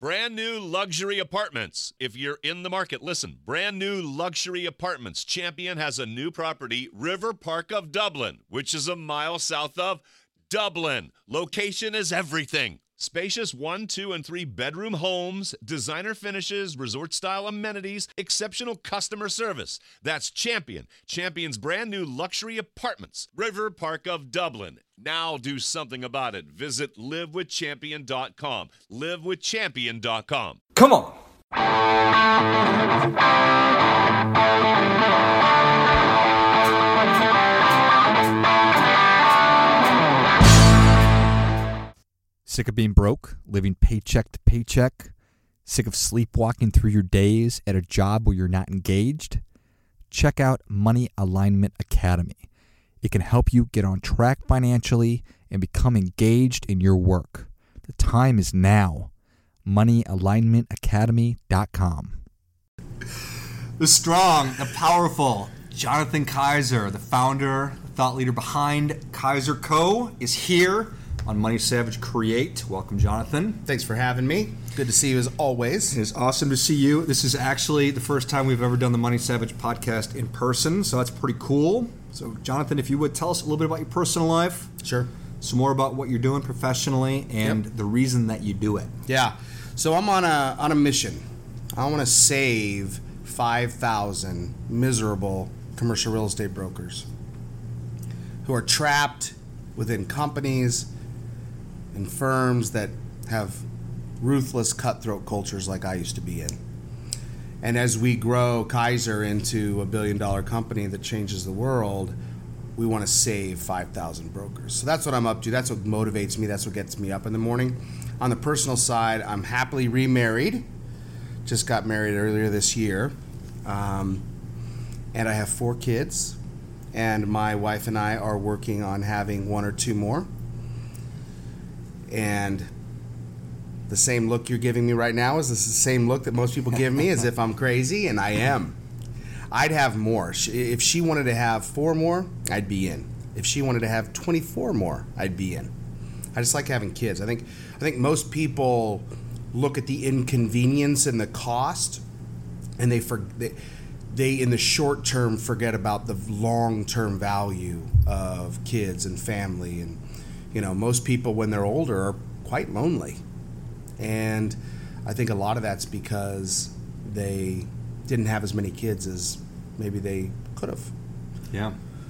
Brand new luxury apartments. If you're in the market, listen. Brand new luxury apartments. Champion has a new property, River Park of Dublin, which is a mile south of Dublin. Location is everything. Spacious 1, 2, and 3 bedroom homes, designer finishes, resort-style amenities, exceptional customer service. That's Champion. Champion's brand new luxury apartments, River Park of Dublin. Now do something about it. Visit livewithchampion.com. Livewithchampion.com. Come on. Sick of being broke, living paycheck to paycheck? Sick of sleepwalking through your days at a job where you're not engaged? Check out Money Alignment Academy. It can help you get on track financially and become engaged in your work. The time is now. MoneyAlignmentAcademy.com. The strong, the powerful Jonathan Kaiser, the founder, the thought leader behind Kaiser Co., is here on Money Savage Create. Welcome, Jonathan. Thanks for having me. Good to see you as always. It is awesome to see you. This is actually the first time we've ever done the Money Savage podcast in person, so that's pretty cool. So, Jonathan, if you would tell us a little bit about your personal life. Sure. Some more about what you're doing professionally and the reason that you do it. Yeah. So I'm on a mission. I want to save 5,000 miserable commercial real estate brokers who are trapped within companies and firms that have ruthless cutthroat cultures like I used to be in. And as we grow Kaiser into a $1 billion company that changes the world, we want to save 5,000 brokers. So that's what I'm up to. That's what motivates me. That's what gets me up in the morning. On the personal side, I'm happily remarried. Just got married earlier this year. And I have 4 kids. And my wife and I are working on having 1 or 2 more. And the same look you're giving me right now is this the same look that most people give me, as if I'm crazy, and I am. I'd have more. If she wanted to have 4 more, I'd be in. If she wanted to have 24 more, I'd be in. I just like having kids. I think most people look at the inconvenience and the cost, and they in the short term forget about the long term value of kids and family. And most people when they're older are quite lonely, and I think a lot of that's because they didn't have as many kids as maybe they could have. Yeah.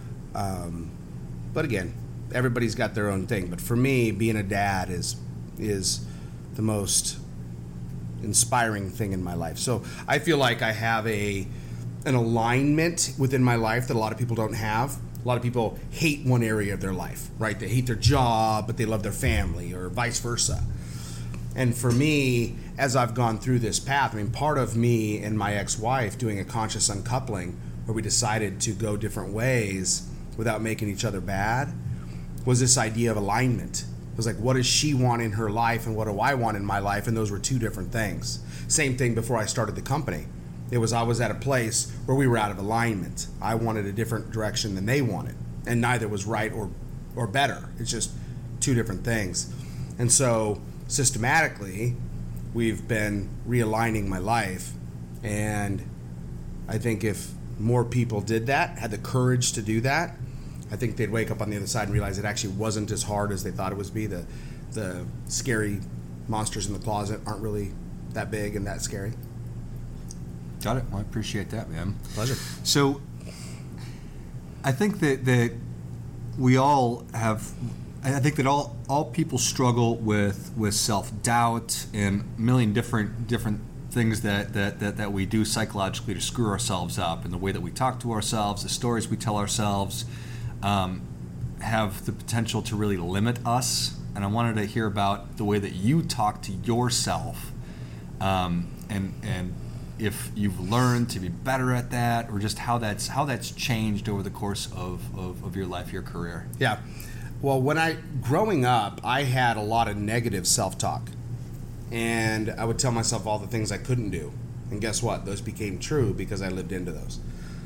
But again, everybody's got their own thing. But for me, being a dad is the most inspiring thing in my life. So I feel like I have an alignment within my life that a lot of people don't have. A lot of people hate one area of their life, right? They hate their job, but they love their family, or vice versa. And for me, as I've gone through this path, part of me and my ex-wife doing a conscious uncoupling where we decided to go different ways without making each other bad was this idea of alignment. It was like, what does she want in her life and what do I want in my life? And those were 2 different things. Same thing before I started the company. I was at a place where we were out of alignment. I wanted a different direction than they wanted, and neither was right or better. It's just 2 different things. And so systematically, we've been realigning my life, and I think if more people did that, had the courage to do that, I think they'd wake up on the other side and realize it actually wasn't as hard as they thought it would be. The scary monsters in the closet aren't really that big and that scary. Got it. Well, I appreciate that, man. Pleasure. So I think that we all have, I think that all people struggle with self-doubt and a million different things that we do psychologically to screw ourselves up, and the way that we talk to ourselves, the stories we tell ourselves have the potential to really limit us. And I wanted to hear about the way that you talk to yourself, and if you've learned to be better at that, or just how that's changed over the course of your life, your career. Yeah. Well, growing up, I had a lot of negative self-talk, and I would tell myself all the things I couldn't do. And guess what? Those became true because I lived into those.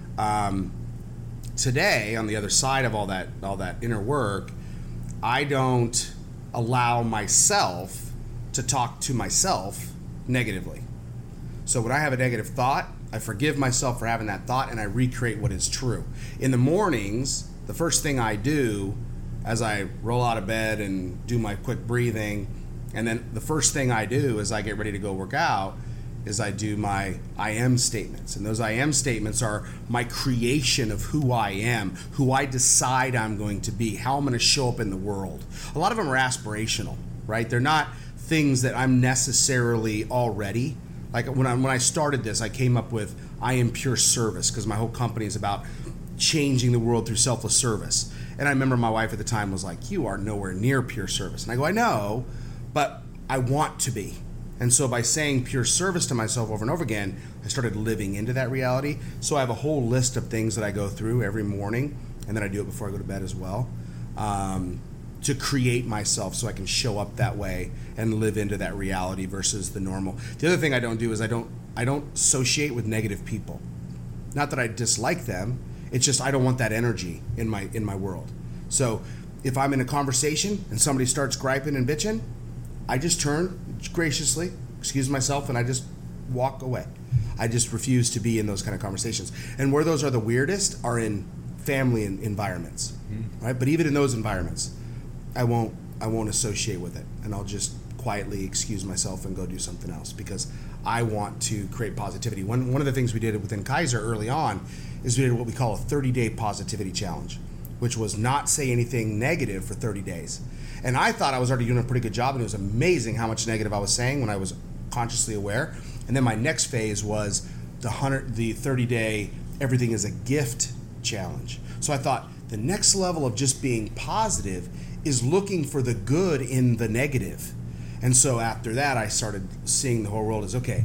Today, on the other side of all that inner work, I don't allow myself to talk to myself negatively. So when I have a negative thought, I forgive myself for having that thought and I recreate what is true. In the mornings, the first thing I do as I roll out of bed and do my quick breathing, and then the first thing I do as I get ready to go work out is I do my I am statements. And those I am statements are my creation of who I am, who I decide I'm going to be, how I'm going to show up in the world. A lot of them are aspirational, right? They're not things that I'm necessarily already. Like when I started this, I came up with I am pure service because my whole company is about changing the world through selfless service. And I remember my wife at the time was like, you are nowhere near pure service. And I go, I know, but I want to be. And so by saying pure service to myself over and over again, I started living into that reality. So I have a whole list of things that I go through every morning, and then I do it before I go to bed as well, to create myself so I can show up that way and live into that reality versus the normal. The other thing I don't do is I don't associate with negative people. Not that I dislike them, it's just I don't want that energy in my world. So if I'm in a conversation and somebody starts griping and bitching, I just turn graciously, excuse myself, and I just walk away. I just refuse to be in those kind of conversations. And where those are the weirdest are in family environments, right? But even in those environments, I won't associate with it, and I'll just quietly excuse myself and go do something else because I want to create positivity. One of the things we did within Kaiser early on is we did what we call a 30-day positivity challenge, which was not say anything negative for 30 days. And I thought I was already doing a pretty good job, and it was amazing how much negative I was saying when I was consciously aware. And then my next phase was the 30-day everything is a gift challenge. So I thought the next level of just being positive is looking for the good in the negative. And so after that, I started seeing the whole world as, okay,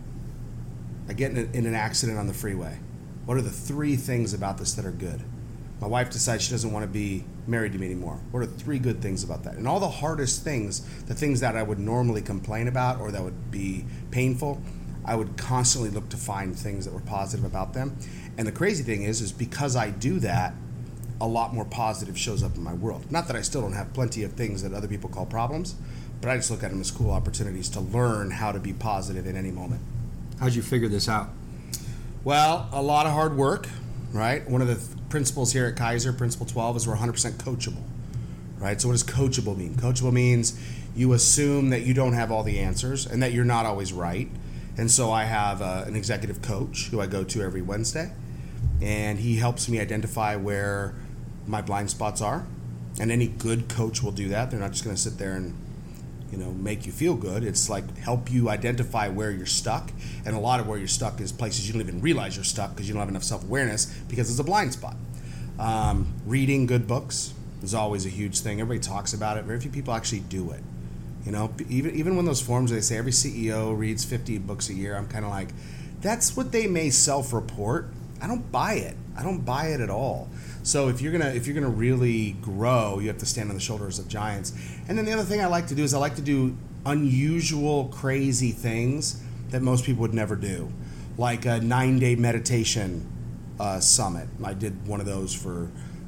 I get in an accident on the freeway. What are the 3 things about this that are good? My wife decides she doesn't want to be married to me anymore. What are 3 good things about that? And all the hardest things, the things that I would normally complain about or that would be painful, I would constantly look to find things that were positive about them. And the crazy thing is because I do that, a lot more positive shows up in my world. Not that I still don't have plenty of things that other people call problems, but I just look at them as cool opportunities to learn how to be positive in any moment. How'd you figure this out? Well, a lot of hard work, right? One of the principles here at Kaiser, Principle 12, is we're 100% coachable, right? So what does coachable mean? Coachable means you assume that you don't have all the answers and that you're not always right. And so I have an executive coach who I go to every Wednesday, and he helps me identify where my blind spots are. And any good coach will do that. They're not just going to sit there and make you feel good. It's like help you identify where you're stuck. And a lot of where you're stuck is places you don't even realize you're stuck because you don't have enough self-awareness because it's a blind spot. Reading good books is always a huge thing. Everybody talks about it. Very few people actually do it. Even when those forums where they say every CEO reads 50 books a year, I'm kind of like, that's what they may self-report. I don't buy it. I don't buy it at all. So if you're gonna really grow, you have to stand on the shoulders of giants. And then the other thing I like to do is I like to do unusual, crazy things that most people would never do, like a 9-day meditation summit. I did one of those for.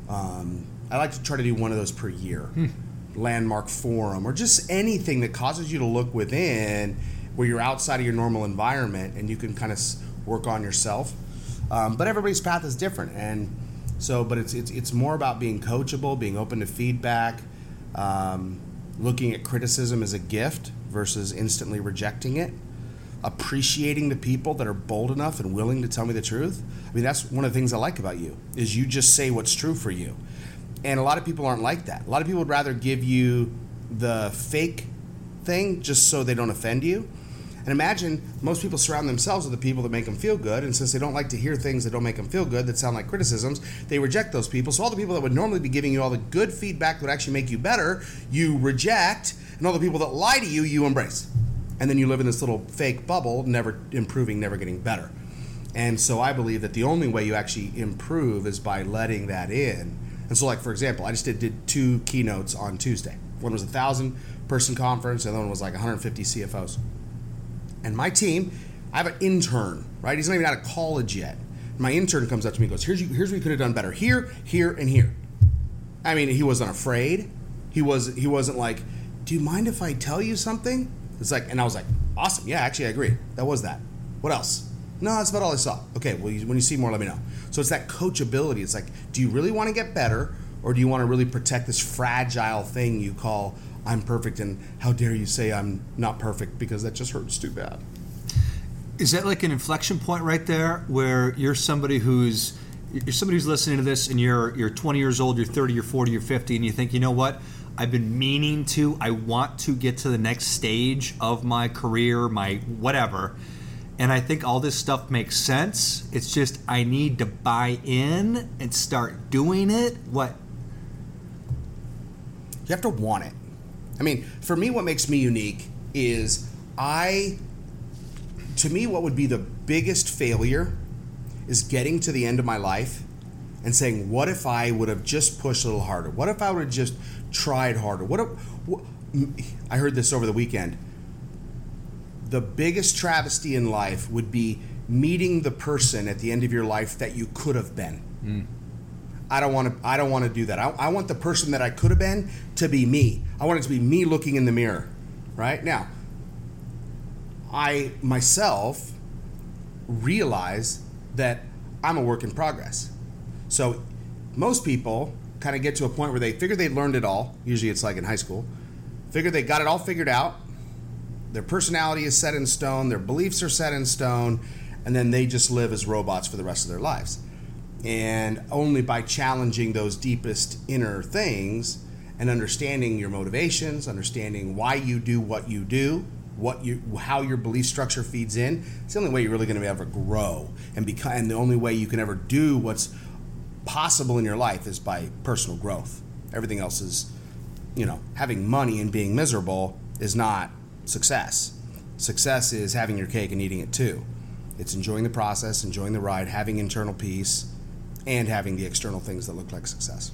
I like to try to do one of those per year. Landmark forum, or just anything that causes you to look within, where you're outside of your normal environment, and you can kind of work on yourself. But everybody's path is different, and. So, but it's more about being coachable, being open to feedback, looking at criticism as a gift versus instantly rejecting it, appreciating the people that are bold enough and willing to tell me the truth. I mean, that's one of the things I like about you, is you just say what's true for you. And a lot of people aren't like that. A lot of people would rather give you the fake thing just so they don't offend you. And imagine most people surround themselves with the people that make them feel good, and since they don't like to hear things that don't make them feel good, that sound like criticisms, they reject those people. So all the people that would normally be giving you all the good feedback that would actually make you better, you reject, and all the people that lie to you, you embrace. And then you live in this little fake bubble, never improving, never getting better. And so I believe that the only way you actually improve is by letting that in. And so, like, for example, I just did 2 keynotes on Tuesday. One was a 1,000-person conference, and the other one was like 150 CFOs. And my team, I have an intern, right? He's not even out of college yet. My intern comes up to me and goes, here's what you could have done better. Here, here, and here. I mean, he wasn't afraid. He wasn't like, do you mind if I tell you something? It's like, and I was like, Awesome. Yeah, actually, I agree. That was that. What else? No, that's about all I saw. Okay, well, when you see more, let me know. So it's that coachability. It's like, do you really want to get better, or do you want to really protect this fragile thing you call I'm perfect, and how dare you say I'm not perfect, because that just hurts too bad. Is that like an inflection point right there where you're somebody who's listening to this, and you're 20 years old, you're 30, you're 40, you're 50, and you think, you know what? I want to get to the next stage of my career, my whatever. And I think all this stuff makes sense. It's just I need to buy in and start doing it. What? You have to want it. I mean, for me, what makes me unique is to me, what would be the biggest failure is getting to the end of my life and saying, what if I would have just pushed a little harder? What if I would have just tried harder? I heard this over the weekend. The biggest travesty in life would be meeting the person at the end of your life that you could have been. I don't want to do that. I want the person that I could have been to be me. I want it to be me looking in the mirror, right? Now, I myself realize that I'm a work in progress. So most people kind of get to a point where they figure they learned it all. Usually it's like in high school. Figure they got it all figured out. Their personality is set in stone. Their beliefs are set in stone. And then they just live as robots for the rest of their lives. And only by challenging those deepest inner things and understanding your motivations, understanding why you do what you do, how your belief structure feeds in, it's the only way you're really going to ever grow. And the only way you can ever do what's possible in your life is by personal growth. Everything else is, having money and being miserable is not success. Success is having your cake and eating it too. It's enjoying the process, enjoying the ride, having internal peace, and having the external things that look like success.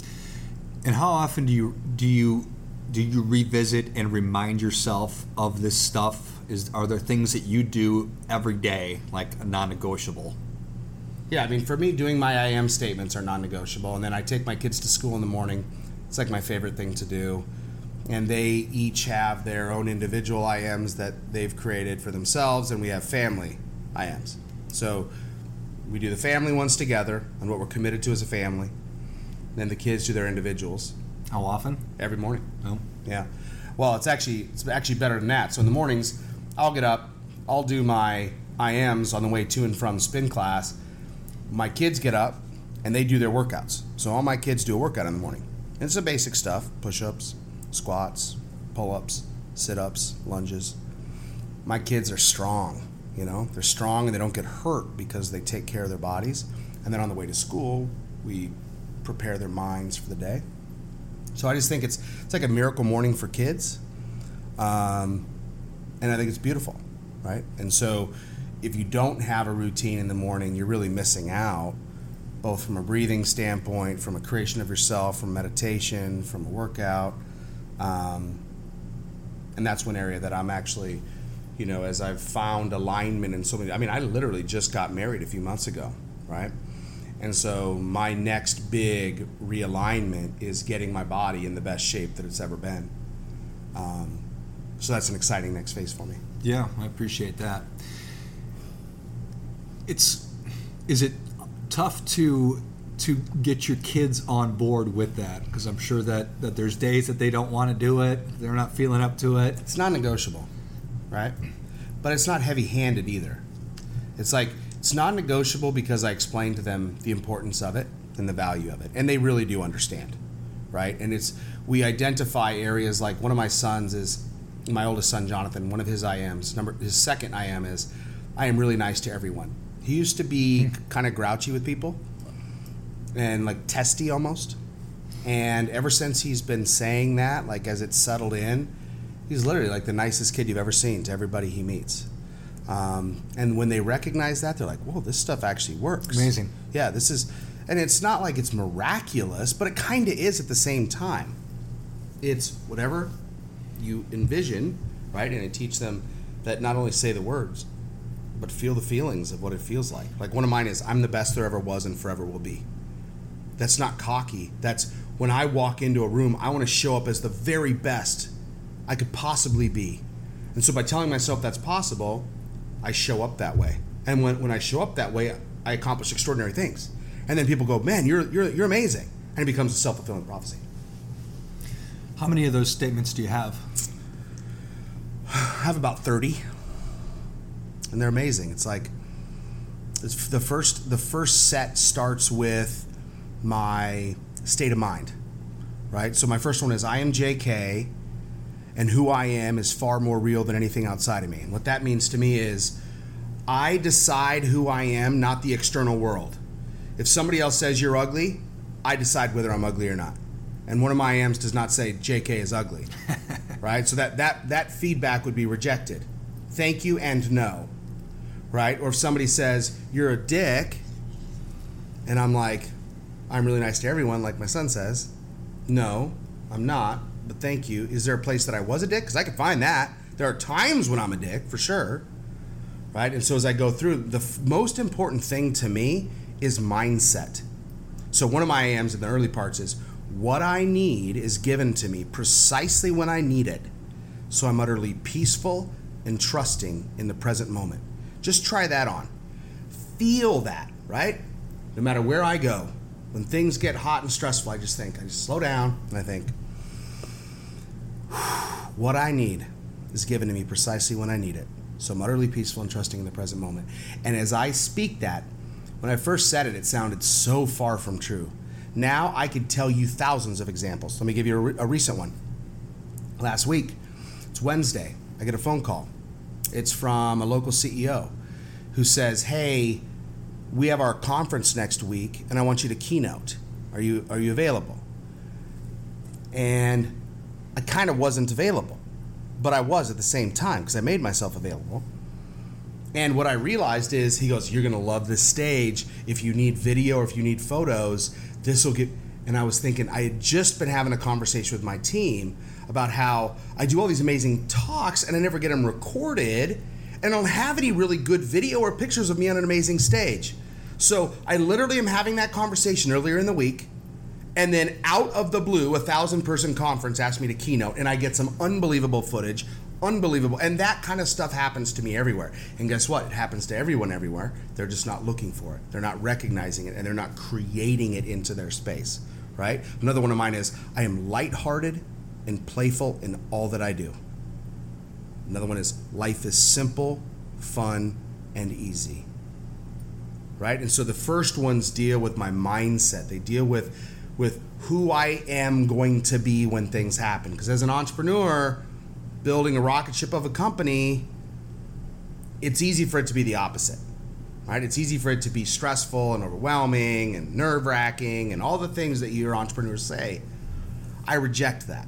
And how often do you revisit and remind yourself of this stuff? Are there things that you do every day, like a non-negotiable? Yeah, I mean, for me, doing my I am statements are non-negotiable, and then I take my kids to school in the morning. It's like my favorite thing to do. And they each have their own individual I ams that they've created for themselves, and we have family I ams. So we do the family ones together on what we're committed to as a family. Then the kids do their individuals. How often? Every morning. Oh. Yeah. Well, it's actually better than that. So in the mornings, I'll get up, I'll do my I ams on the way to and from spin class. My kids get up and they do their workouts. So all my kids do a workout in the morning. And it's the basic stuff: push-ups, squats, pull-ups, sit-ups, lunges. My kids are strong, They're strong and they don't get hurt because they take care of their bodies. And then on the way to school, we prepare their minds for the day. So I just think it's like a miracle morning for kids. And I think it's beautiful, right? And so if you don't have a routine in the morning, you're really missing out, both from a breathing standpoint, from a creation of yourself, from meditation, from a workout. And that's one area that I'm actually, as I've found alignment in so many, I literally just got married a few months ago, right? And so my next big realignment is getting my body in the best shape that it's ever been. So that's an exciting next phase for me. Yeah, I appreciate that. Is it tough to get your kids on board with that? Because I'm sure that there's days that they don't want to do it, they're not feeling up to it. It's not negotiable, right? But it's not heavy-handed either. It's like, it's non-negotiable because I explain to them the importance of it and the value of it. And they really do understand, right? And we identify areas like one of my sons is, my oldest son, Jonathan, one of his IMs, his second IM is, I am really nice to everyone. He used to be kind of grouchy with people and like testy almost. And ever since he's been saying that, like as it's settled in, he's literally like the nicest kid you've ever seen to everybody he meets. And when they recognize that, they're like, whoa, this stuff actually works. Amazing. Yeah, and it's not like it's miraculous, but it kind of is at the same time. It's whatever you envision, right? And I teach them that not only say the words, but feel the feelings of what it feels like. Like one of mine is, I'm the best there ever was and forever will be. That's not cocky. That's when I walk into a room, I want to show up as the very best I could possibly be. And so by telling myself that's possible, I show up that way. And when I show up that way, I accomplish extraordinary things. And then people go, man, you're amazing. And it becomes a self-fulfilling prophecy. How many of those statements do you have? I have about 30. And they're amazing. It's like the first set starts with my state of mind, right? So my first one is I am JK, and who I am is far more real than anything outside of me. And what that means to me is I decide who I am, not the external world. If somebody else says you're ugly, I decide whether I'm ugly or not. And one of my I ams does not say JK is ugly, right? So that feedback would be rejected. Thank you and no, right? Or if somebody says you're a dick, and I'm like, I'm really nice to everyone, like my son says. No, I'm not, but thank you. Is there a place that I was a dick? Because I can find that. There are times when I'm a dick, for sure, right? And so as I go through, the most important thing to me is mindset. So one of my AMs in the early parts is, what I need is given to me precisely when I need it. So I'm utterly peaceful and trusting in the present moment. Just try that on. Feel that, right? No matter where I go, when things get hot and stressful, I just slow down and I think, what I need is given to me precisely when I need it. So I'm utterly peaceful and trusting in the present moment. And as I speak that, when I first said it, it sounded so far from true. Now I could tell you thousands of examples. Let me give you a recent one. Last week, it's Wednesday, I get a phone call. It's from a local CEO who says, hey, we have our conference next week and I want you to keynote. Are you available? And I kind of wasn't available, but I was at the same time because I made myself available. And what I realized is, he goes, you're going to love this stage. If you need video or if you need photos, this will get... And I was thinking, I had just been having a conversation with my team about how I do all these amazing talks and I never get them recorded and I don't have any really good video or pictures of me on an amazing stage. So I literally am having that conversation earlier in the week, and then out of the blue, 1,000-person conference asked me to keynote, and I get some unbelievable footage. Unbelievable. And that kind of stuff happens to me everywhere. And guess what? It happens to everyone everywhere. They're just not looking for it. They're not recognizing it, and they're not creating it into their space, right? Another one of mine is, I am lighthearted and playful in all that I do. Another one is, life is simple, fun, and easy, right? And so the first ones deal with my mindset. They deal with who I am going to be when things happen. Because as an entrepreneur, building a rocket ship of a company, it's easy for it to be the opposite, right? It's easy for it to be stressful and overwhelming and nerve-wracking and all the things that your entrepreneurs say. I reject that.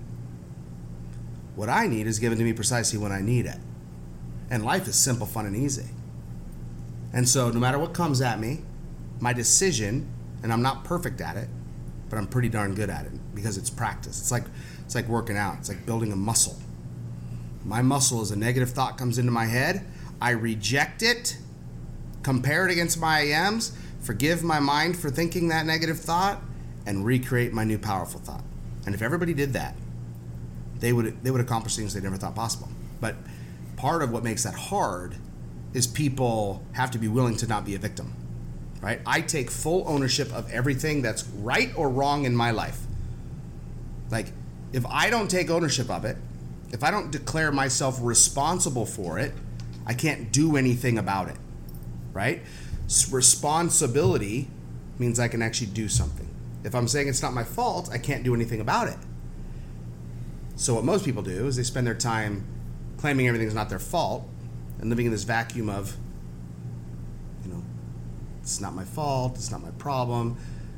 What I need is given to me precisely when I need it. And life is simple, fun, and easy. And so no matter what comes at me, my decision, and I'm not perfect at it, but I'm pretty darn good at it because it's practice. It's like working out. It's like building a muscle. My muscle is a negative thought comes into my head. I reject it, compare it against my IMs, forgive my mind for thinking that negative thought, and recreate my new powerful thought. And if everybody did that, they would accomplish things they never thought possible. But part of what makes that hard is people have to be willing to not be a victim, right? I take full ownership of everything that's right or wrong in my life. Like, if I don't take ownership of it, if I don't declare myself responsible for it, I can't do anything about it, right? Responsibility means I can actually do something. If I'm saying it's not my fault, I can't do anything about it. So what most people do is they spend their time claiming everything's not their fault and living in this vacuum of, it's not my fault, it's not my problem.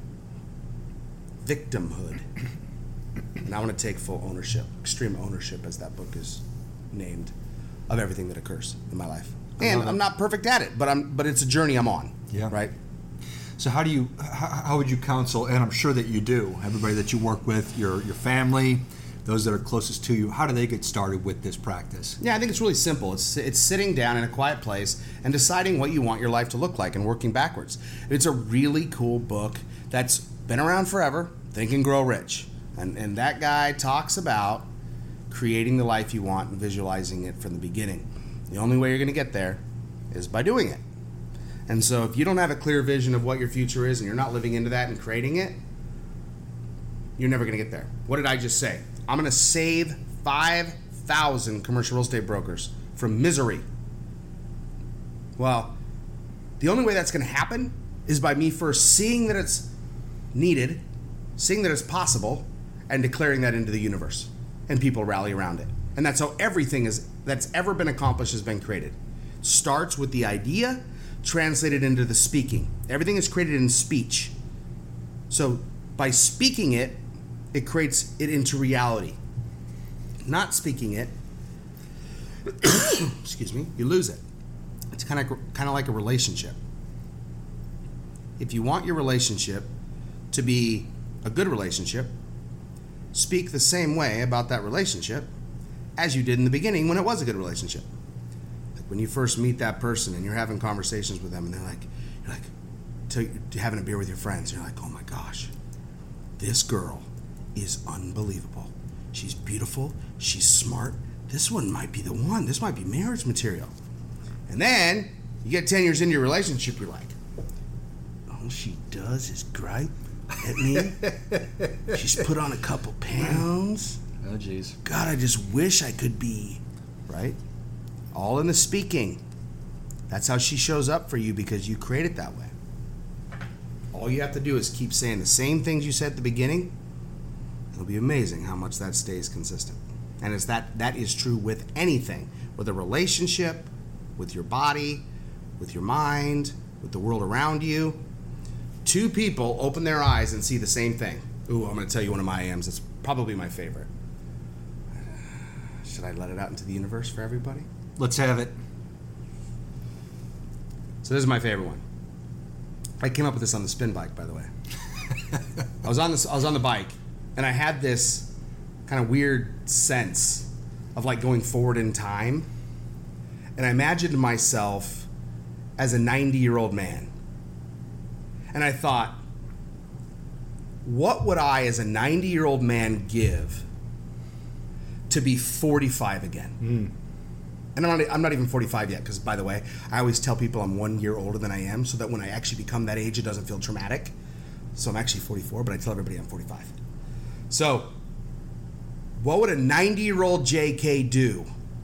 Victimhood. And I want to take full ownership, extreme ownership, as that book is named, of everything that occurs in my life. And I'm not perfect at it, but it's a journey I'm on. Yeah. Right? So how would you counsel, and I'm sure that you do, everybody that you work with, your family, those that are closest to you, how do they get started with this practice? Yeah, I think it's really simple. It's sitting down in a quiet place and deciding what you want your life to look like and working backwards. It's a really cool book that's been around forever, Think and Grow Rich. And that guy talks about creating the life you want and visualizing it from the beginning. The only way you're going to get there is by doing it. And so if you don't have a clear vision of what your future is and you're not living into that and creating it, you're never going to get there. What did I just say? I'm going to save 5,000 commercial real estate brokers from misery. Well, the only way that's going to happen is by me first seeing that it's needed, seeing that it's possible, and declaring that into the universe. And people rally around it. And that's how everything that's ever been accomplished has been created. It starts with the idea, translated into the speaking. Everything is created in speech. So by speaking it, it creates it into reality. Not speaking it, excuse me, you lose it. It's kind of like a relationship. If you want your relationship to be a good relationship, speak the same way about that relationship as you did in the beginning when it was a good relationship. Like when you first meet that person and you're having conversations with them and you're having a beer with your friends, and you're like, oh my gosh, this girl is unbelievable. She's beautiful, she's smart, this one might be the one, this might be marriage material. And then you get 10 years into your relationship, you're like, all she does is gripe at me. She's put on a couple pounds. Oh, jeez. God, I just wish I could be, right? All in the speaking. That's how she shows up for you because you create it that way. All you have to do is keep saying the same things you said at the beginning. It'll be amazing how much that stays consistent. And it's that is true with anything, with a relationship, with your body, with your mind, with the world around you. Two people open their eyes and see the same thing. Ooh, I'm going to tell you one of my AMs. It's probably my favorite. Should I let it out into the universe for everybody? Let's have it. So this is my favorite one. I came up with this on the spin bike, by the way. I was on the bike, and I had this kind of weird sense of like going forward in time. And I imagined myself as a 90-year-old man. And I thought, what would I as a 90-year-old man give to be 45 again? And I'm not even 45 yet, because, by the way, I always tell people I'm 1 year older than I am, so that when I actually become that age, it doesn't feel traumatic. So I'm actually 44, but I tell everybody I'm 45. So what would a 90-year-old JK do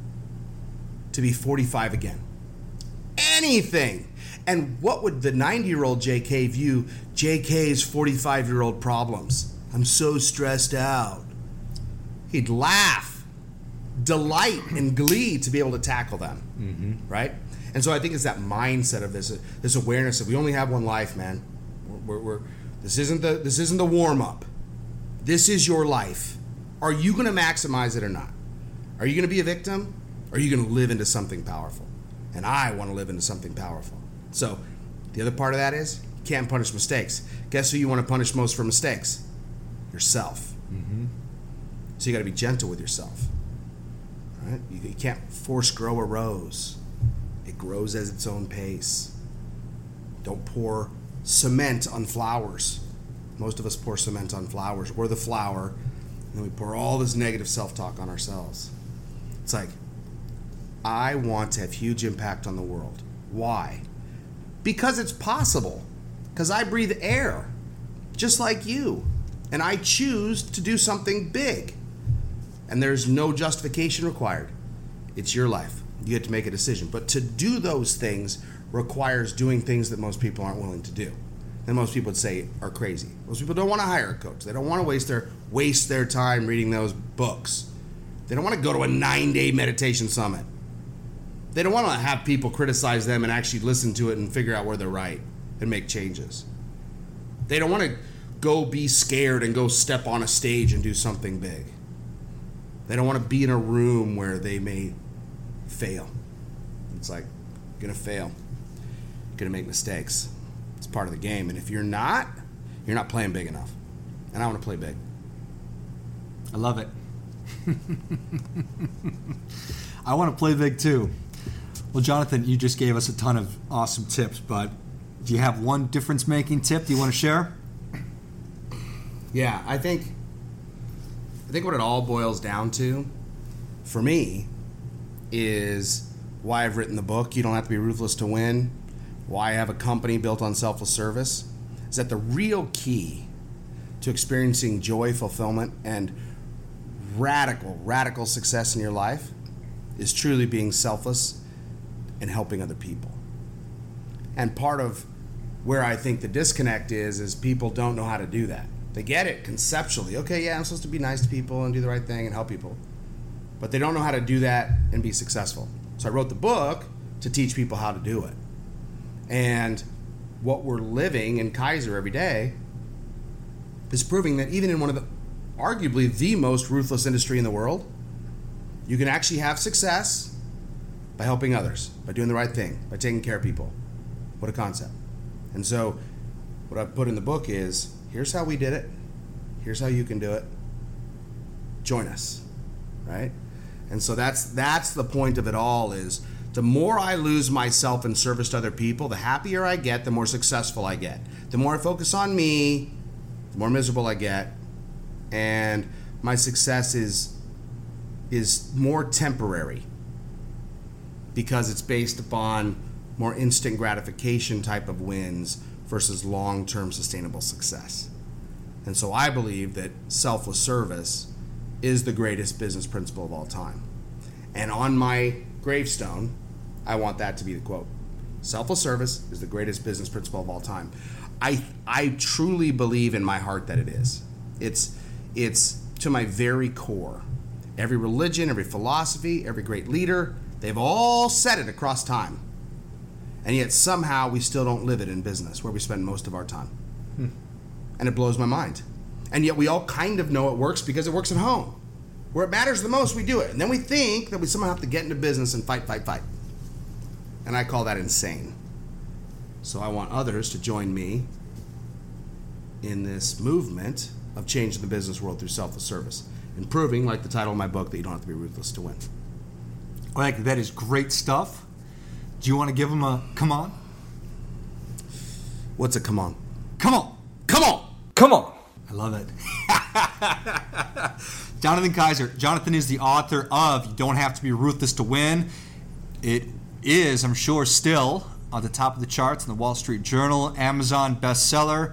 to be 45 again? Anything. And what would the 90-year-old JK view JK's 45-year-old problems? I'm so stressed out. He'd laugh, delight, and glee to be able to tackle them, right? And so I think it's that mindset of this awareness of we only have one life, man. This isn't the warm up. This is your life. Are you going to maximize it or not? Are you going to be a victim? Or are you going to live into something powerful? And I want to live into something powerful. So the other part of that is you can't punish mistakes. Guess who you want to punish most for mistakes? Yourself. So you got to be gentle with yourself. Right? You can't force grow a rose. It grows at its own pace. Don't pour cement on flowers. Most of us pour cement on flowers. We're the flower, and then we pour all this negative self-talk on ourselves. It's like, I want to have huge impact on the world. Why? Because it's possible. Because I breathe air, just like you. And I choose to do something big. And there's no justification required. It's your life. You get to make a decision. But to do those things requires doing things that most people aren't willing to do. And most people would say are crazy. Most people don't want to hire a coach. They don't want to waste their time reading those books. They don't want to go to a 9-day meditation summit. They don't want to have people criticize them and actually listen to it and figure out where they're right and make changes. They don't want to go be scared and go step on a stage and do something big. They don't want to be in a room where they may fail. It's like, you're going to fail. You're going to make mistakes. It's part of the game. And if you're not playing big enough. And I want to play big. I love it. I want to play big too. Well, Jonathan, you just gave us a ton of awesome tips, but do you have one difference-making tip you want to share? Yeah, I think what it all boils down to for me, is why I've written the book, You Don't Have to Be Ruthless to Win, why I have a company built on selfless service, is that the real key to experiencing joy, fulfillment, and radical success in your life is truly being selfless and helping other people. And part of where I think the disconnect is people don't know how to do that. They get it conceptually. Okay, yeah, I'm supposed to be nice to people and do the right thing and help people. But they don't know how to do that and be successful. So I wrote the book to teach people how to do it. And what we're living in Kaiser every day is proving that even in one of the, arguably the most ruthless industry in the world, you can actually have success by helping others, by doing the right thing, by taking care of people. What a concept. And so what I put in the book is, here's how we did it. Here's how you can do it. Join us, right? And so that's the point of it all, is the more I lose myself in service to other people, the happier I get, the more successful I get. The more I focus on me, the more miserable I get. And my success is more temporary because it's based upon more instant gratification type of wins versus long-term sustainable success. And so I believe that selfless service is the greatest business principle of all time. And on my gravestone, I want that to be the quote. Selfless service is the greatest business principle of all time. I truly believe in my heart that it is. It's to my very core. Every religion, every philosophy, every great leader, they've all said it across time. And yet somehow we still don't live it in business, where we spend most of our time. And it blows my mind. And yet we all kind of know it works because it works at home. Where it matters the most, we do it. And then we think that we somehow have to get into business and fight. And I call that insane. So I want others to join me in this movement of changing the business world through selfless service and proving, like the title of my book, that you don't have to be ruthless to win. Well, that is great stuff. Do you want to give them a come on? What's a come on? Come on! Come on! Come on! I love it. Jonathan Kaiser. Jonathan is the author of You Don't Have to Be Ruthless to Win. It is, I'm sure, still on the top of the charts in the Wall Street Journal, Amazon bestseller.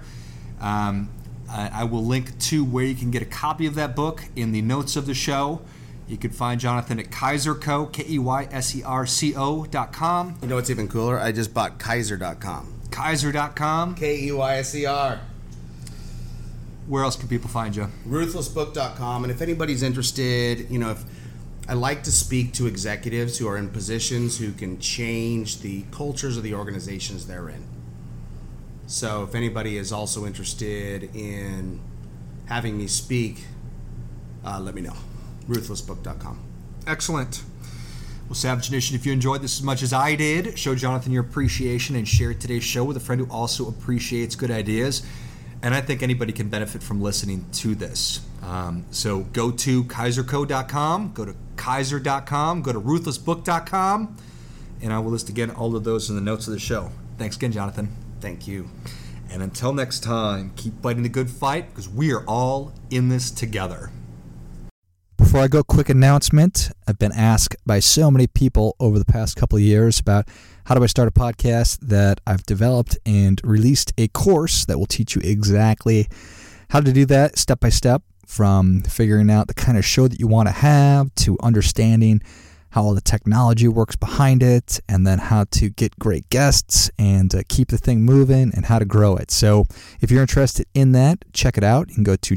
I will link to where you can get a copy of that book in the notes of the show. You can find Jonathan at KaiserCo, KeyserCo.com. You know what's even cooler? I just bought Keyser.com. Keyser.com. Keyser. Where else can people find you? Ruthlessbook.com. And if anybody's interested, if I like to speak to executives who are in positions who can change the cultures of the organizations they're in. So if anybody is also interested in having me speak, let me know. Ruthlessbook.com. Excellent. Well, Savage Nation, if you enjoyed this as much as I did, show Jonathan your appreciation and share today's show with a friend who also appreciates good ideas. And I think anybody can benefit from listening to this. So go to KeyserCo.com, go to Keiser.com, go to RuthlessBook.com, and I will list again all of those in the notes of the show. Thanks again, Jonathan. Thank you. And until next time, keep fighting the good fight because we are all in this together. Before I go, quick announcement. I've been asked by so many people over the past couple of years about how do I start a podcast, that I've developed and released a course that will teach you exactly how to do that step by step, from figuring out the kind of show that you want to have to understanding how all the technology works behind it, and then how to get great guests and keep the thing moving and how to grow it. So if you're interested in that, check it out. You can go to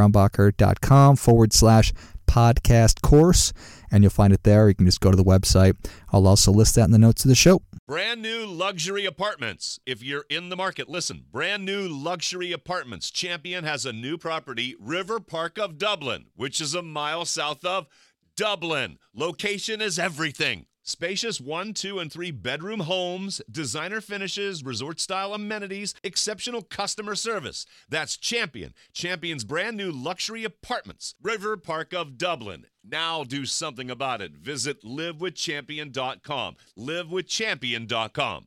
georgegrumbacher.com/podcast course, and you'll find it there. You can just go to the website. I'll also list that in the notes of the show. Brand new luxury apartments. If you're in the market, listen. Brand new luxury apartments. Champion has a new property, River Park of Dublin, which is a mile south of Dublin. Location is everything. Spacious 1, 2, and 3 bedroom homes, designer finishes, resort-style amenities, exceptional customer service. That's Champion. Champion's brand new luxury apartments, River Park of Dublin. Now do something about it. Visit livewithchampion.com. livewithchampion.com.